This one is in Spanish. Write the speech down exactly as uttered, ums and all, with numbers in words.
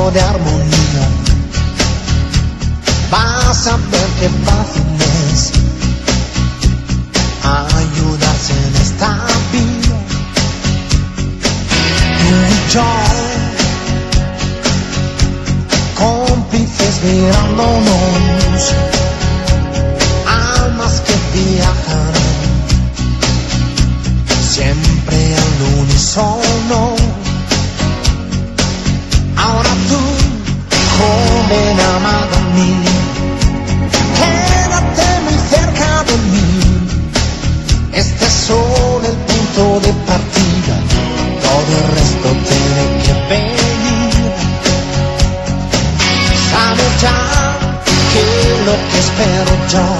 poco de armonía. Vas a ver qué fácil es ayudarse en esta vida. Tú y yo, cómplices mirándonos, almas que viajarán siempre al unísono. Ahora tú, joven amada mía, quédate muy cerca de mí. Este es solo el punto de partida, todo el resto tiene que venir. Sabe ya que lo que espero yo